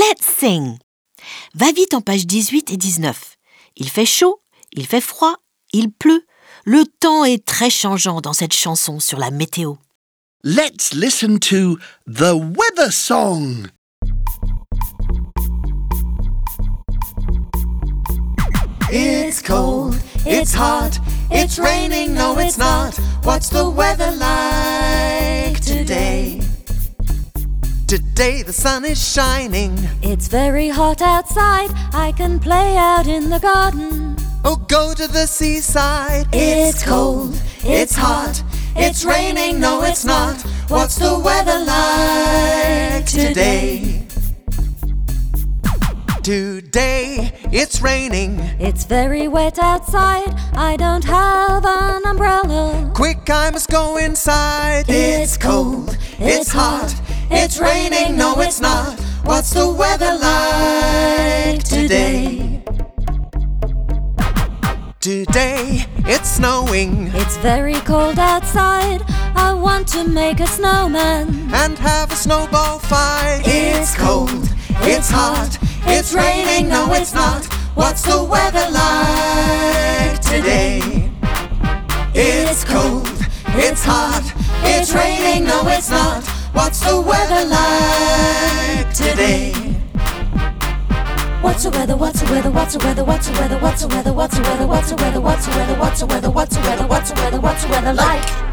Let's sing! Va vite en page 18 et 19. Il fait chaud, il fait froid, il pleut. Le temps est très changeant dans cette chanson sur la météo. Let's listen to the weather song. It's cold, it's hot, it's raining, no it's not. What's the weather like today? Today the sun is shining. It's very hot outside, I can play out in the garden. Oh, go to the seaside. It's cold, it's hot, it's raining, no it's not. What's the weather like today? Today it's raining. It's very wet outside, I don't have an umbrella. Quick, I must go inside. It's cold, it's hot, it's raining, no it's not. What's the weather like today? Today it's snowing. It's very cold outside, I want to make a snowman and have a snowball fight. It's cold, it's hot, it's raining, no it's not. What's the weather like today? It's cold, it's hot, it's raining, no it's not. What's the weather like today? What's the weather, what's the weather, what's the weather, what's the weather, what's the weather, what's the weather, what's the weather, what's the weather, what's the weather, what's the weather, what's the weather, what's the weather like?